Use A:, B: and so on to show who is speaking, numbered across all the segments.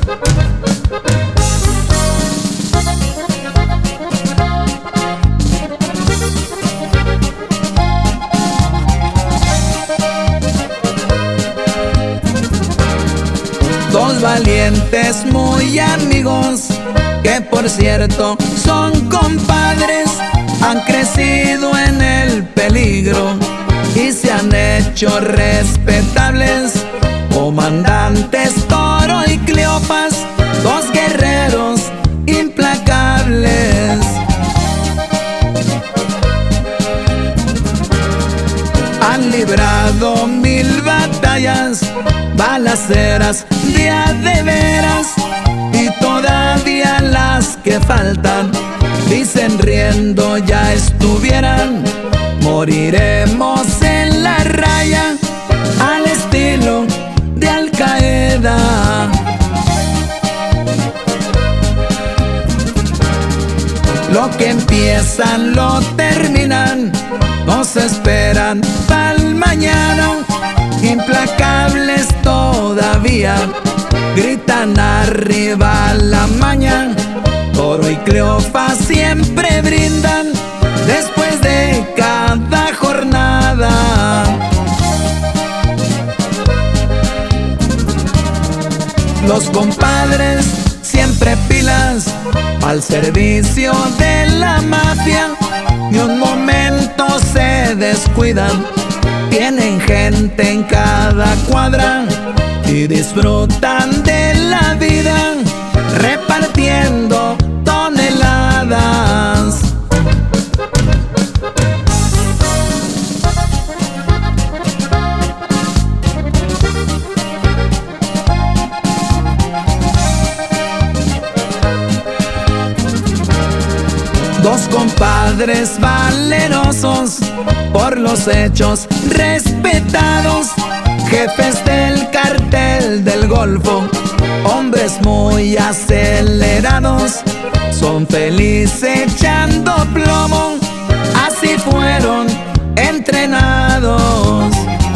A: Dos valientes muy amigos, que por cierto son compadres, han crecido en el peligro y se han hecho respetables. Comandantes Toro y Cleofás, dos guerreros implacables. Han librado 1000 batallas, balaceras de a de veras, y todavía las que faltan, dicen riendo ya estuvieran. Moriremos en la raya al estilo de Al Qaeda. Lo que empiezan lo terminan, no se esperan pa'l mañana. Implacables todavía, gritan arriba la maña. Toro y Cleofás siempre brindan después de cada jornada. Los compadres siempre pilas al servicio de la mafia, ni un momento se descuidan. Tienen gente en cada cuadra y disfrutan de la vida repartiendo toneladas. Dos compadres valerosos, por los hechos respetados, jefes del cartel del Golfo, hombres muy acelerados, son felices echando plomo, así fueron entrenados.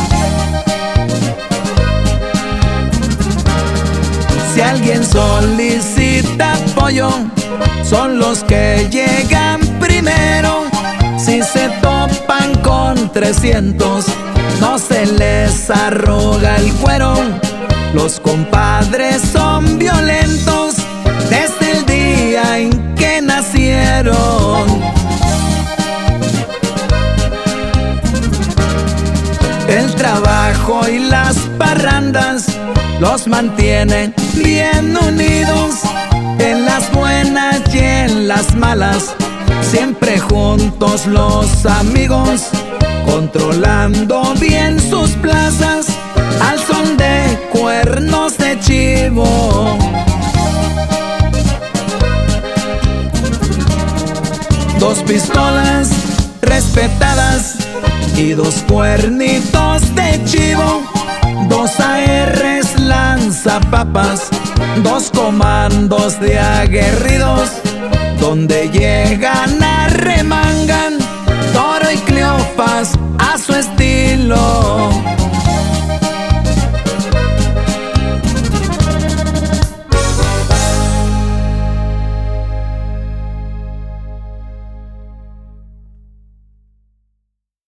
A: Si alguien solicita apoyo, son los que llegan primero. Si se topan con 300, no se les arruga el cuero. Los compadres son violentos desde el día en que nacieron. El trabajo y las parrandas los mantienen bien unidos, en las buenas y en las malas, siempre juntos los amigos, controlando bien sus plazas al son de cuernos de chivo. Dos pistolas respetadas y dos cuernitos de chivo, dos ARs lanzapapas, dos comandos de aguerridos, donde llegan arremangan Toro y Cleofás a su estilo.